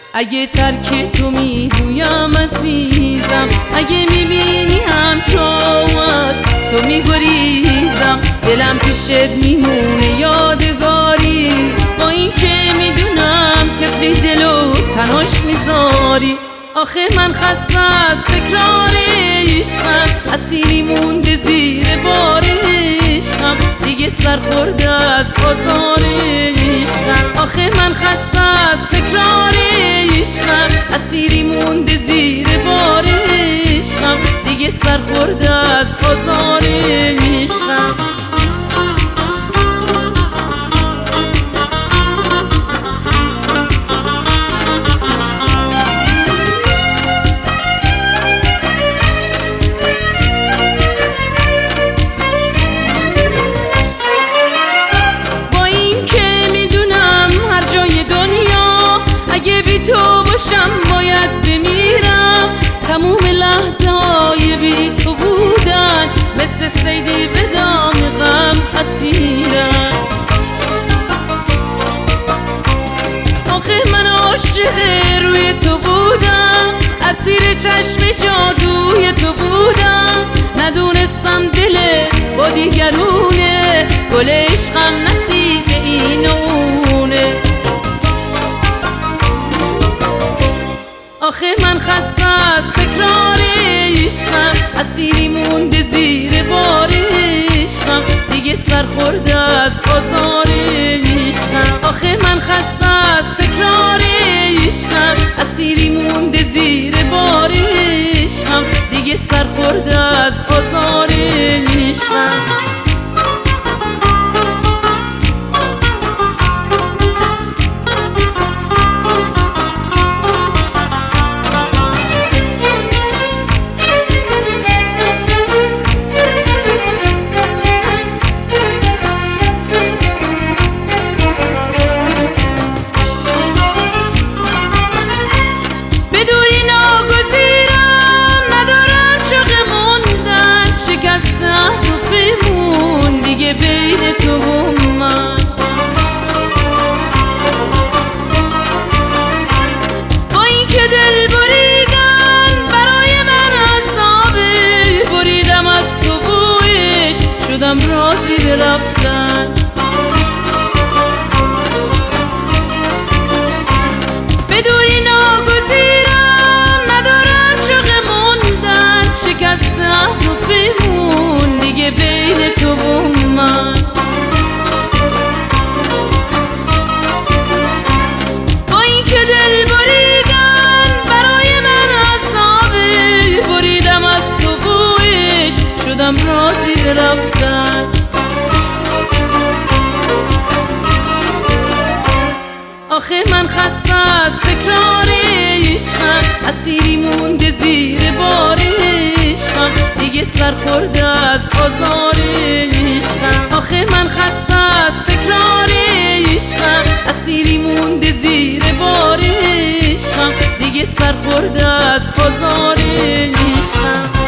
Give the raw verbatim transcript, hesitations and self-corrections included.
اگه ترک تو میگویم عزیزم، اگه میبینی همچو از تو میگریزم، دلم پیشت میمونه یادگاری، با این که میدونم کفلی دلو تنهاش میذاری. آخه من خسته از تکرار عشقم، اسیری مونده زیر بار عشقم، دیگه سرخورده از بازار عشقم. آخه من خسته از تکرار عشقم، اسیری مونده زیر بار عشقم، دیگه سرخورده از بازار عشقم. اگه بی تو باشم باید بمیرم، تموم لحظه های بی تو بودن مثل صیدی به دام غم اسیرم. آخه من عاشق روی تو بودم، اسیر چشم جادوی تو بودم، ندونستم دل با دیگرونه، گل عشقم نصیب این و اونه. آخه من خسته از تکرار عشقم، اسیری مونده زیر بار عشقم، دیگه سرخورده از بازار عشقم. آخه من خسته از تکرار عشقم، اسیری مونده زیر بار عشقم، دیگه سرخورده از بازار عشقم. بین تو و من با این که دل بریدن برای من عذابه، بریدم از تو بویش شدم راضی به رفتن. بدونی ناگزیرم ندارم چاق موندن، شکست عهد و پیمون دیگه بین تو و من. با این که دل بریدن برای من عذابه، بریدم از تو بویش شدم راضی به رفتن. آخه من خسته از تکرار عشقم، اسیری مونده زیر بار عشقم، دیگه سرخورده از بازار عشقم. آخه من خسته از تکرار عشقم، اسیری مونده زیر بار عشقم، دیگه سرخورده از بازار عشقم.